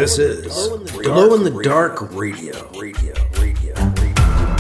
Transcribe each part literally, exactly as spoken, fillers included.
This is Glow in the Dark Radio. Radio, radio, radio.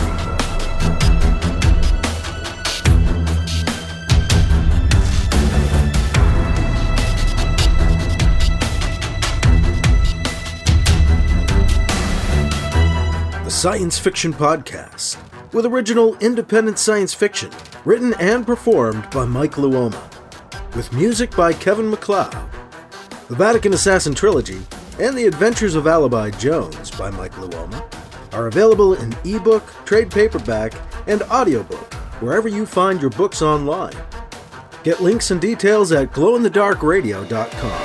The Science Fiction Podcast, with original independent science fiction, written and performed by Mike Luoma, with music by Kevin MacLeod. The Vatican Assassin Trilogy and The Adventures of Alibi Jones by Mike Luoma are available in ebook, trade paperback, and audiobook wherever you find your books online. Get links and details at glow in the dark radio dot com.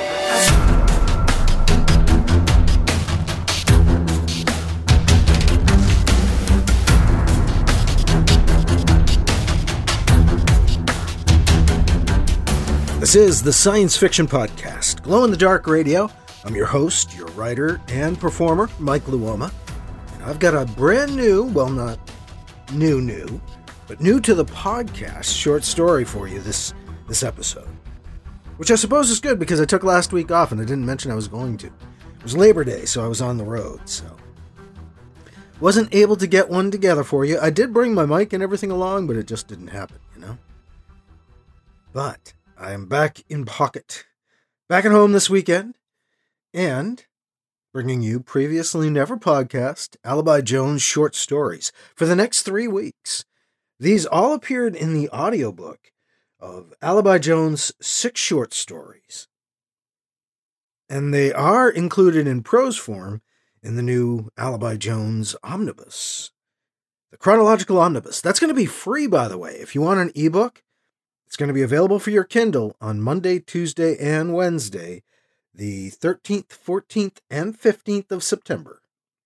This is the Science Fiction Podcast, Glow in the Dark Radio. I'm your host, your writer, and performer, Mike Luoma. And I've got a brand new, well, not new, new, but new to the podcast short story for you this, this episode. Which I suppose is good because I took last week off and I didn't mention I was going to. It was Labor Day, so I was on the road, so. Wasn't able to get one together for you. I did bring my mic and everything along, but it just didn't happen, you know? But I am back in pocket, back at home this weekend, and bringing you Previously Never podcast, Alibi Jones short stories for the next three weeks. These all appeared in the audiobook of Alibi Jones' six short stories. And they are included in prose form in the new Alibi Jones Omnibus. The Chronological Omnibus. That's going to be free, by the way. If you want an ebook, it's going to be available for your Kindle on Monday, Tuesday, and Wednesday, the thirteenth, fourteenth, and fifteenth of September.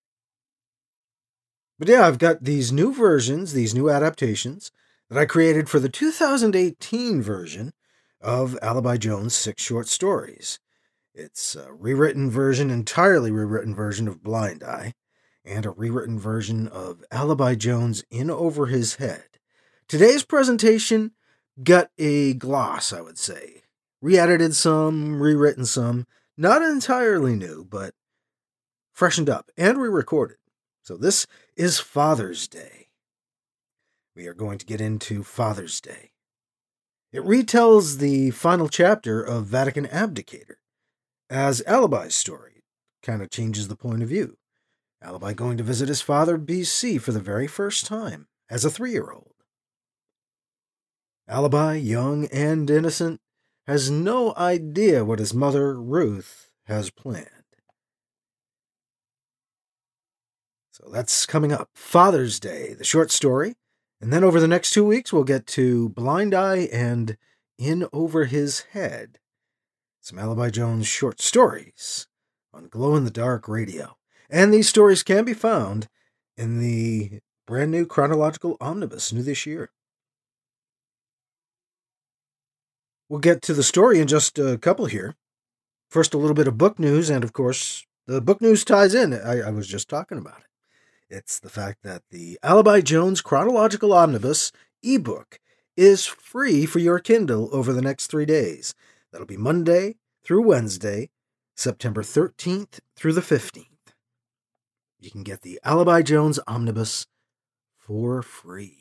But yeah, I've got these new versions, these new adaptations that I created for the two thousand eighteen version of Alibi Jones' six short stories. It's a rewritten version, entirely rewritten version of Blind Eye, and a rewritten version of Alibi Jones In Over His Head. Today's presentation got a gloss, I would say. Re-edited some, rewritten some. Not entirely new, but freshened up and re-recorded. So this is Father's Day. We are going to get into Father's Day. It retells the final chapter of Vatican Abdicator as Alibi's story. Kind of changes the point of view. Alibi going to visit his father, B C, for the very first time as a three-year-old. Alibi, young and innocent, has no idea what his mother, Ruth, has planned. So that's coming up. Father's Day, the short story. And then over the next two weeks, we'll get to Blind Eye and In Over His Head. Some Alibi Jones short stories on Glow in the Dark Radio. And these stories can be found in the brand new Chronological Omnibus, new this year. We'll get to the story in just a couple here. First, a little bit of book news, and of course, the book news ties in. I, I was just talking about it. It's the fact that the Alibi Jones Chronological Omnibus ebook is free for your Kindle over the next three days. That'll be Monday through Wednesday, September thirteenth through the fifteenth. You can get the Alibi Jones Omnibus for free.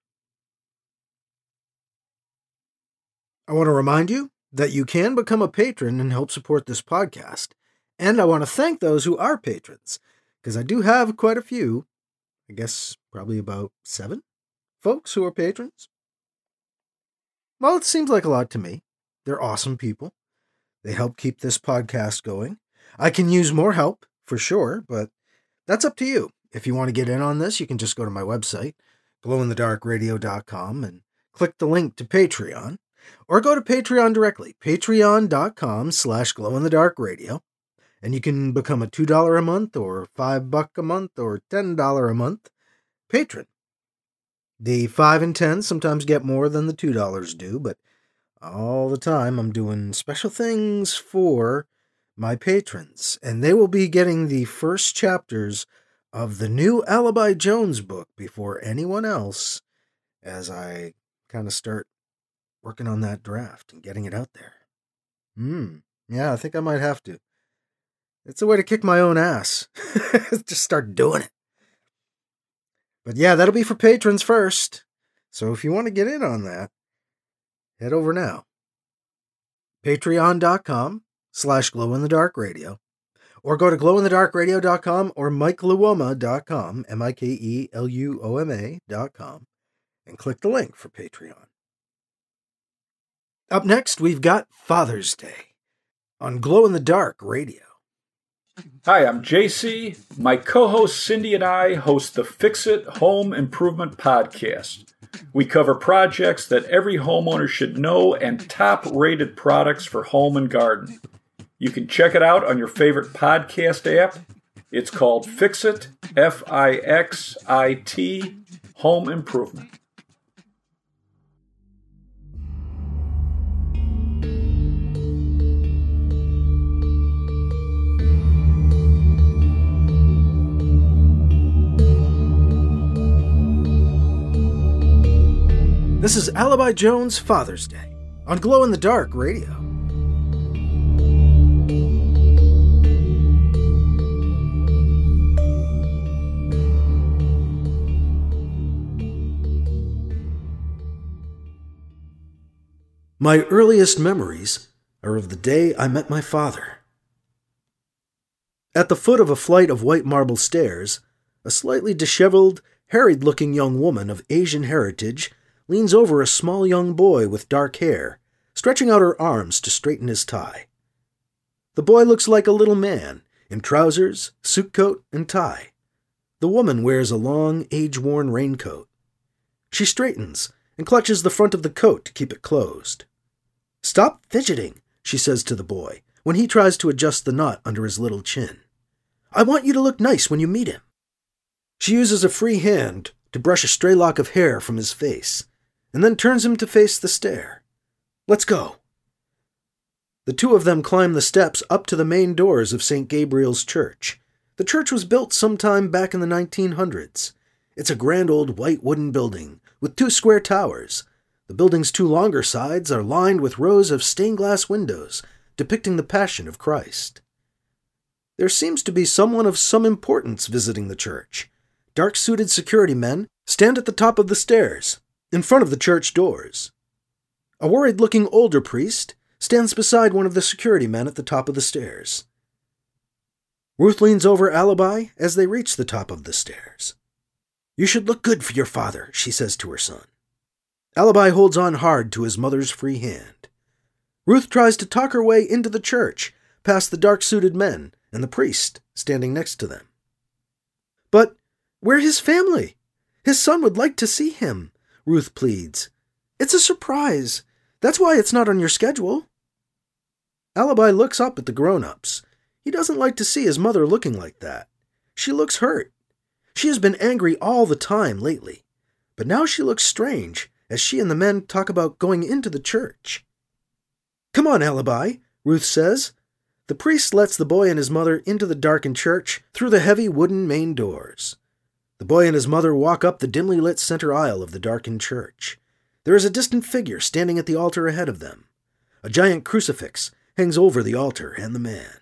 I want to remind you that you can become a patron and help support this podcast. And I want to thank those who are patrons, because I do have quite a few, I guess probably about seven folks who are patrons. Well, it seems like a lot to me. They're awesome people. They help keep this podcast going. I can use more help, for sure, but that's up to you. If you want to get in on this, you can just go to my website, glow in the dark radio dot com, and click the link to Patreon. Or go to Patreon directly, patreon.com slash glowinthedarkradio, and you can become a two dollars a month or five bucks a month or ten dollars a month patron. The five and ten sometimes get more than the two dollars do, but all the time I'm doing special things for my patrons, and they will be getting the first chapters of the new Alibi Jones book before anyone else as I kind of start working on that draft and getting it out there. Hmm. Yeah, I think I might have to. It's a way to kick my own ass. Just start doing it. But yeah, that'll be for patrons first. So if you want to get in on that, head over now. Patreon.com slash glow in the dark radio. Or go to glow in the dark radio dot com or mike luoma dot com, M I K E L U O M A dot com, and click the link for Patreon. Up next, we've got Father's Day on Glow in the Dark Radio. Hi, I'm J C. My co-host Cindy and I host the Fix It Home Improvement Podcast. We cover projects that every homeowner should know and top-rated products for home and garden. You can check it out on your favorite podcast app. It's called Fix It, F I X I T, Home Improvement. This is Alibi Jones' Father's Day on Glow in the Dark Radio. My earliest memories are of the day I met my father. At the foot of a flight of white marble stairs, a slightly disheveled, harried-looking young woman of Asian heritage leans over a small young boy with dark hair, stretching out her arms to straighten his tie. The boy looks like a little man, in trousers, suit coat, and tie. The woman wears a long, age-worn raincoat. She straightens and clutches the front of the coat to keep it closed. "Stop fidgeting," she says to the boy, when he tries to adjust the knot under his little chin. "I want you to look nice when you meet him." She uses a free hand to brush a stray lock of hair from his face, and then turns him to face the stair. "Let's go." The two of them climb the steps up to the main doors of Saint Gabriel's Church. The church was built sometime back in the nineteen hundreds. It's a grand old white wooden building with two square towers. The building's two longer sides are lined with rows of stained glass windows depicting the Passion of Christ. There seems to be someone of some importance visiting the church. Dark-suited security men stand at the top of the stairs, in front of the church doors. A worried-looking older priest stands beside one of the security men at the top of the stairs. Ruth leans over Alibi as they reach the top of the stairs. "You should look good for your father," she says to her son. Alibi holds on hard to his mother's free hand. Ruth tries to talk her way into the church, past the dark-suited men and the priest standing next to them. "But where's his family? His son would like to see him," Ruth pleads. "It's a surprise. That's why it's not on your schedule." Alibi looks up at the grown-ups. He doesn't like to see his mother looking like that. She looks hurt. She has been angry all the time lately, but now she looks strange as she and the men talk about going into the church. "Come on, Alibi," Ruth says. The priest lets the boy and his mother into the darkened church through the heavy wooden main doors. The boy and his mother walk up the dimly lit center aisle of the darkened church. There is a distant figure standing at the altar ahead of them. A giant crucifix hangs over the altar and the man.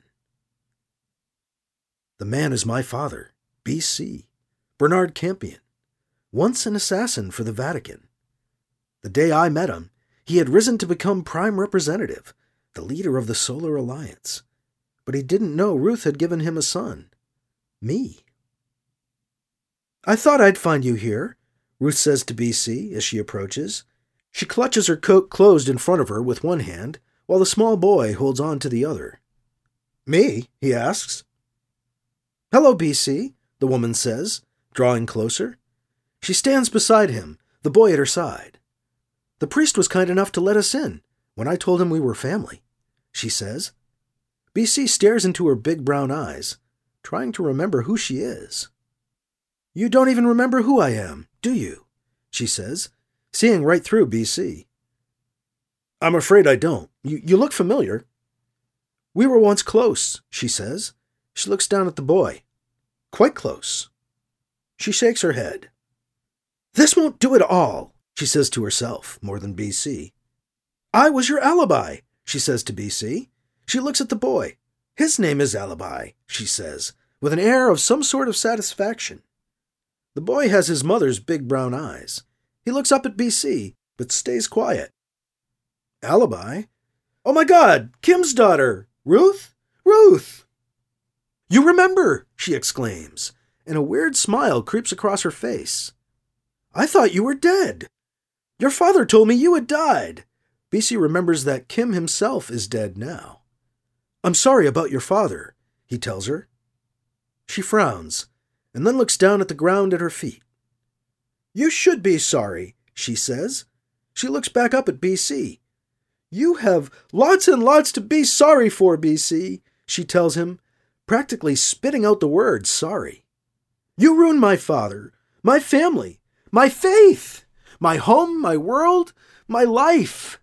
The man is my father, B C, Bernard Campion, once an assassin for the Vatican. The day I met him, he had risen to become prime representative, the leader of the Solar Alliance. But he didn't know Ruth had given him a son. Me. "I thought I'd find you here," Ruth says to B C as she approaches. She clutches her coat closed in front of her with one hand, while the small boy holds on to the other. "Me?" he asks. "Hello, B C," the woman says, drawing closer. She stands beside him, the boy at her side. "The priest was kind enough to let us in when I told him we were family," she says. B C stares into her big brown eyes, trying to remember who she is. "You don't even remember who I am, do you?" she says, seeing right through B C. "I'm afraid I don't. You, you look familiar." "We were once close," she says. She looks down at the boy. "Quite close." She shakes her head. "This won't do at all," she says to herself, more than B C. "I was your alibi," she says to B C. She looks at the boy. His name is Alibi, she says, with an air of some sort of satisfaction. The boy has his mother's big brown eyes. He looks up at B C, but stays quiet. Alibi? Oh my God, Kim's daughter! Ruth? Ruth! You remember, she exclaims, and a weird smile creeps across her face. I thought you were dead. Your father told me you had died. B C remembers that Kim himself is dead now. I'm sorry about your father, he tells her. She frowns, and then looks down at the ground at her feet. You should be sorry, she says. She looks back up at B C. You have lots and lots to be sorry for, B C, she tells him, practically spitting out the word sorry. You ruined my father, my family, my faith, my home, my world, my life.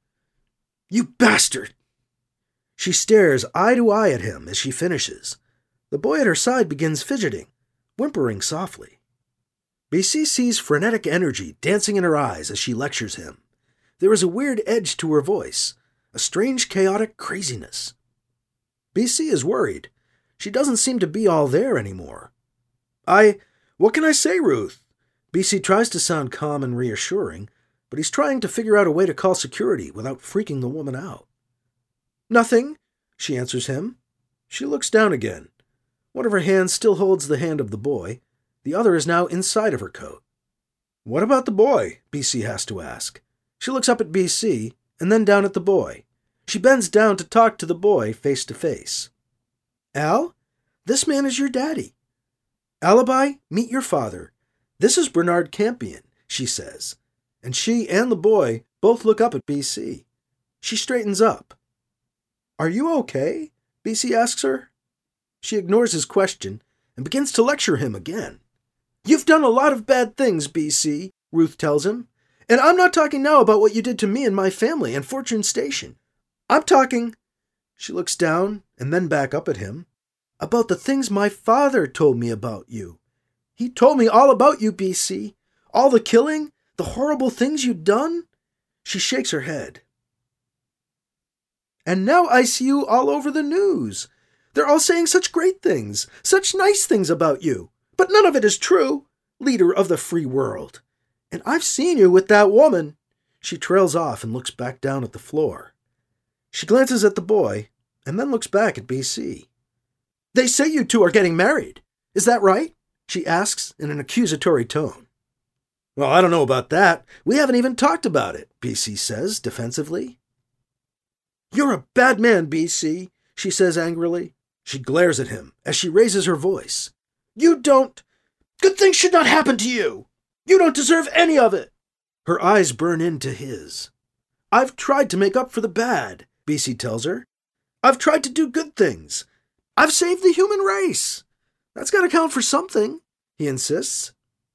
You bastard! She stares eye to eye at him as she finishes. The boy at her side begins fidgeting, whimpering softly. B C sees frenetic energy dancing in her eyes as she lectures him. There is a weird edge to her voice, a strange chaotic craziness. B C is worried. She doesn't seem to be all there anymore. I... What can I say, Ruth? B C tries to sound calm and reassuring, but he's trying to figure out a way to call security without freaking the woman out. Nothing, she answers him. She looks down again. One of her hands still holds the hand of the boy. The other is now inside of her coat. What about the boy? B C has to ask. She looks up at B C, and then down at the boy. She bends down to talk to the boy face to face. Al, this man is your daddy. Alibi, meet your father. This is Bernard Campion, she says. And she and the boy both look up at B C. She straightens up. Are you okay? B C asks her. She ignores his question and begins to lecture him again. You've done a lot of bad things, B C, Ruth tells him. And I'm not talking now about what you did to me and my family and Fortune Station. I'm talking... She looks down and then back up at him. About the things my father told me about you. He told me all about you, B C. All the killing, the horrible things you'd done. She shakes her head. And now I see you all over the news. They're all saying such great things, such nice things about you. But none of it is true, leader of the free world. And I've seen you with that woman. She trails off and looks back down at the floor. She glances at the boy and then looks back at B C. They say you two are getting married. Is that right? She asks in an accusatory tone. Well, I don't know about that. We haven't even talked about it, B C says defensively. You're a bad man, B C, she says angrily. She glares at him as she raises her voice. You don't... Good things should not happen to you. You don't deserve any of it. Her eyes burn into his. I've tried to make up for the bad, B C tells her. I've tried to do good things. I've saved the human race. That's got to count for something, he insists.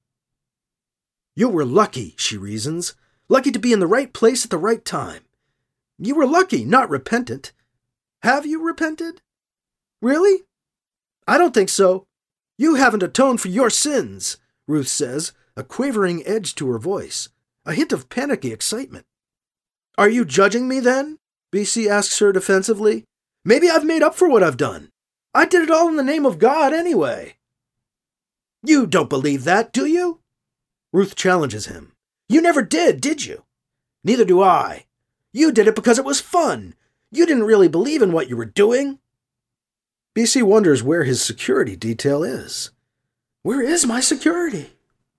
You were lucky, she reasons. Lucky to be in the right place at the right time. You were lucky, not repentant. Have you repented? Really? I don't think so. You haven't atoned for your sins, Ruth says, a quavering edge to her voice, a hint of panicky excitement. Are you judging me then? B C asks her defensively. Maybe I've made up for what I've done. I did it all in the name of God anyway. You don't believe that, do you? Ruth challenges him. You never did, did you? Neither do I. You did it because it was fun. You didn't really believe in what you were doing. B C wonders where his security detail is. Where is my security?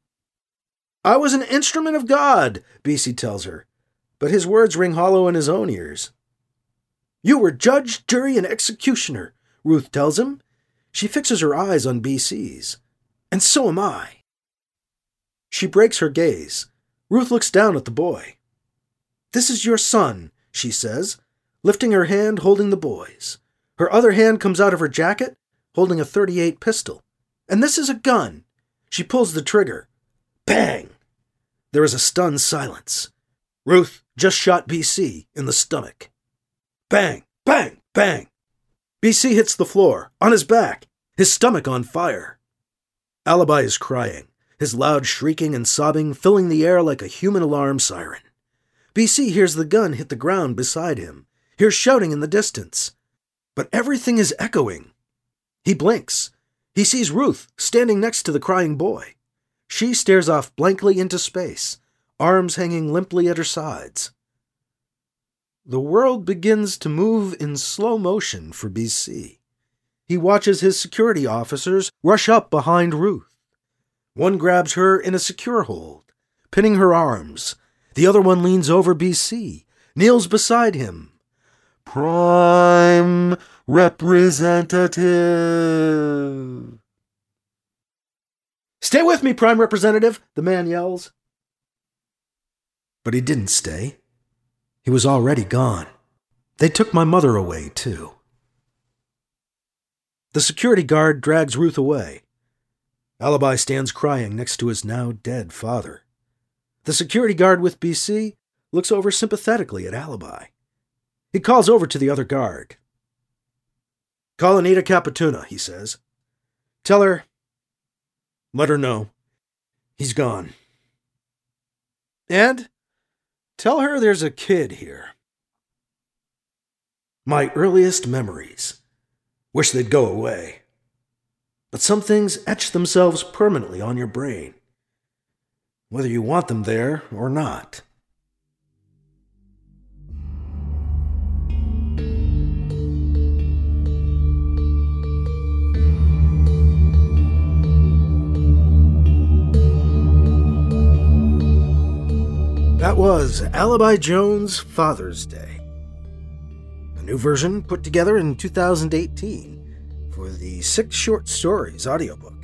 I was an instrument of God, B C tells her, but his words ring hollow in his own ears. You were judge, jury, and executioner, Ruth tells him. She fixes her eyes on B C's. And so am I. She breaks her gaze. Ruth looks down at the boy. This is your son, she says, lifting her hand holding the boy's. Her other hand comes out of her jacket, holding a thirty-eight pistol. And this is a gun. She pulls the trigger. Bang! There is a stunned silence. Ruth just shot B C in the stomach. Bang! Bang! Bang! B C hits the floor, on his back, his stomach on fire. Alibi is crying, his loud shrieking and sobbing filling the air like a human alarm siren. B C hears the gun hit the ground beside him, hears shouting in the distance. But everything is echoing. He blinks. He sees Ruth standing next to the crying boy. She stares off blankly into space, arms hanging limply at her sides. The world begins to move in slow motion for B C. He watches his security officers rush up behind Ruth. One grabs her in a secure hold, pinning her arms. The other one leans over B C, kneels beside him. Prime Representative. Stay with me, Prime Representative, the man yells. But he didn't stay. He was already gone. They took my mother away, too. The security guard drags Ruth away. Alibi stands crying next to his now dead father. The security guard with B C looks over sympathetically at Alibi. He calls over to the other guard. Call Anita Capituna, he says. Tell her, let her know, he's gone. And tell her there's a kid here. My earliest memories. Wish they'd go away. But some things etch themselves permanently on your brain, whether you want them there or not. That was Alibi Jones' Father's Day. A new version put together in two thousand eighteen for the Six Short Stories audiobook.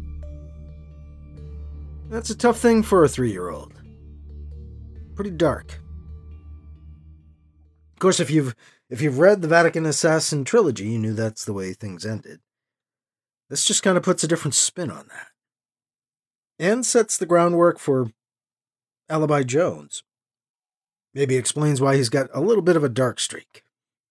That's a tough thing for a three-year-old. Pretty dark. Of course, if you've if you've read the Vatican Assassin trilogy, you knew that's the way things ended. This just kind of puts a different spin on that. And sets the groundwork for Alibi Jones. Maybe explains why he's got a little bit of a dark streak.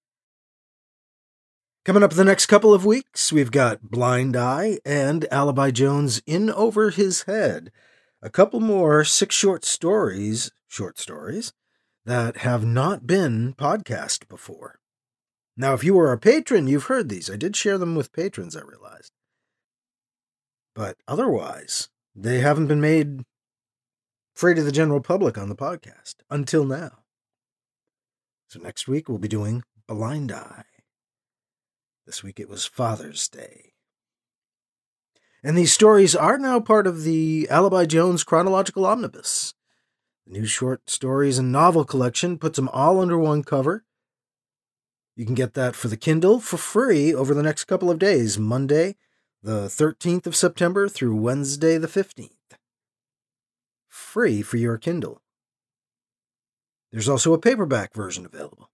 Coming up the next couple of weeks, we've got Blind Eye and Alibi Jones in Over His Head. A couple more six short stories, short stories, that have not been podcast before. Now, if you were a patron, you've heard these. I did share them with patrons, I realized. But otherwise, they haven't been made free to the general public on the podcast until now. So next week we'll be doing Blind Eye. This week it was Father's Day. And these stories are now part of the Alibi Jones Chronological Omnibus. The new short stories and novel collection puts them all under one cover. You can get that for the Kindle for free over the next couple of days, Monday the thirteenth of September through Wednesday the fifteenth. Free for your Kindle. There's also a paperback version available.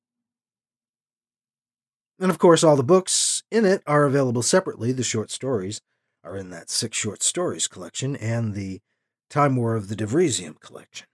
And of course, all the books in it are available separately. The short stories are in that Six Short Stories collection and the Time War of the Devriesium collection.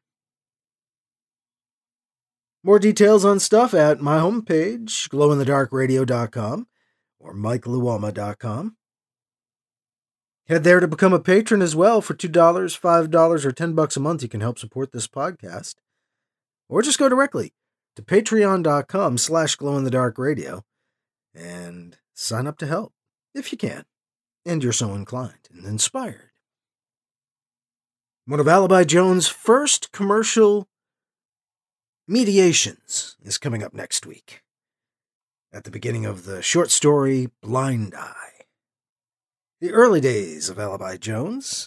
More details on stuff at my homepage, glow in the dark radio dot com or mike luoma dot com. Head there to become a patron as well. For two dollars, five dollars, or ten bucks a month, you can help support this podcast. Or just go directly to patreon.com slash glowinthedarkradio and sign up to help, if you can, and you're so inclined and inspired. One of Alibi Jones' first commercial mediations is coming up next week, at the beginning of the short story Blind Eye. The early days of Alibi Jones,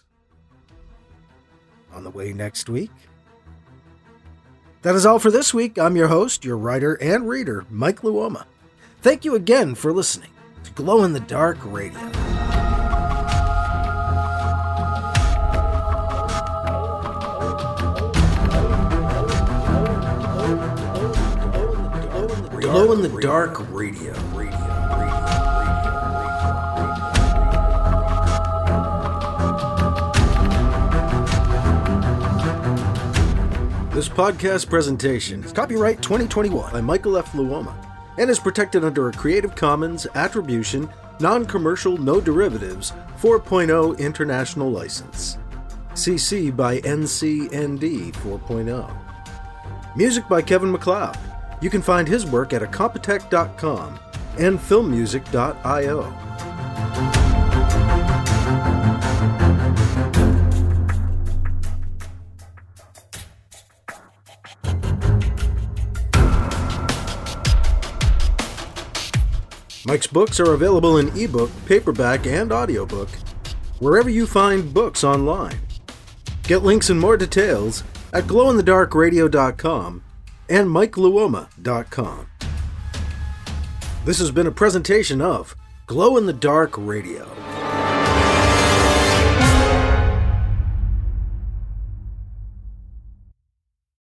on the way next week. That is all for this week. I'm your host, your writer and reader, Mike Luoma. Thank you again for listening to Glow in the Dark Radio. Glow in the Dark Radio. This podcast presentation is copyright twenty twenty-one by Michael F. Luoma and is protected under a Creative Commons Attribution, Non-Commercial, No Derivatives four point oh International License. C C by N C N D four point oh. Music by Kevin MacLeod. You can find his work at incompetech dot com and film music dot io. Mike's books are available in ebook, paperback, and audiobook, wherever you find books online. Get links and more details at glow in the dark radio dot com and mike luoma dot com. This has been a presentation of Glow in the Dark Radio.